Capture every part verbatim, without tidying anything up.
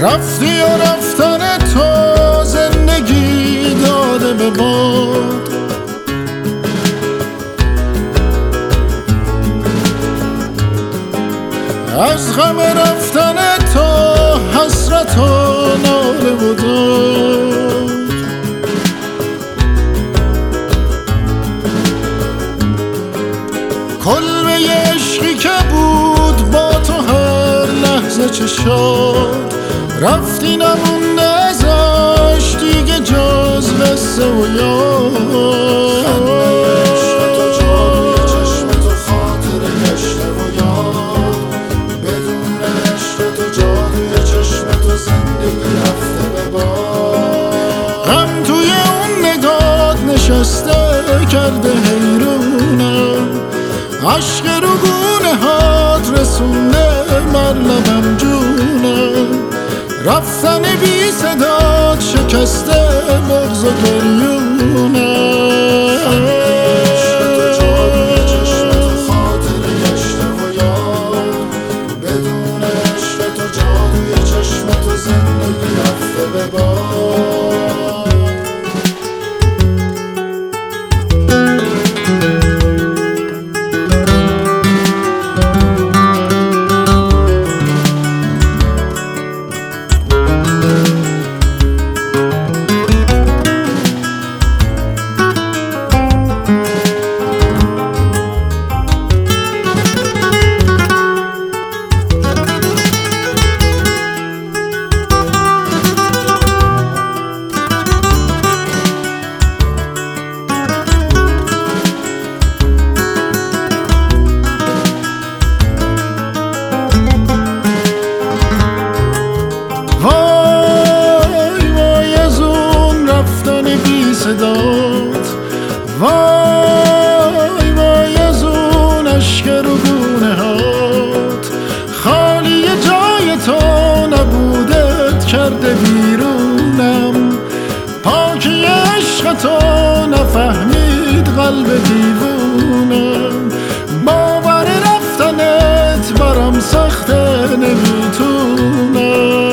رفتی و رفتن تو زندگی داده به باد. از غم رفتن تو حسرت و ناله و داد. کلبه عشقی که بود با تو هر لحظه چه شاد، رفتی نمونده ازش دیگه جز قصه و یاد. غم توی اون نگات نشسته کرده حیرونم، عشق رو گونه هات رسونده بر لبم جونم. رفتن بی صدات شکسته بغض و گریونم. صدات وای وای از اون عشق رو گونه هات، خالی جای تو نبودت کرده بیرونم. پاکی عشق تو نفهمید قلب دیوونم. باور رفتنت برام سخته نمیتونم.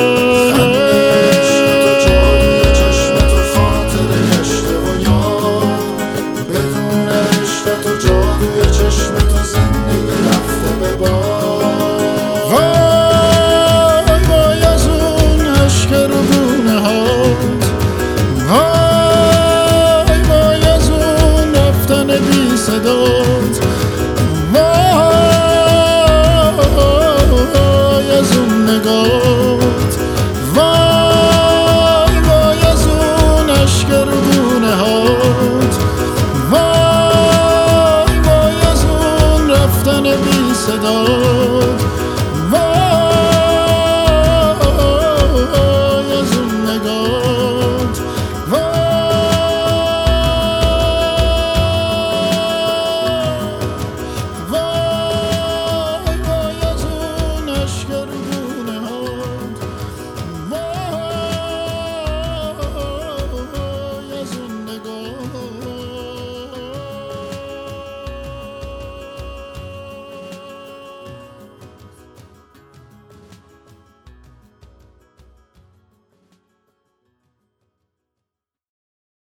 صدات وای از اون نگات، وای وای از اون عشق رو گونه هات، وای وای از اون رفتن بی صدات.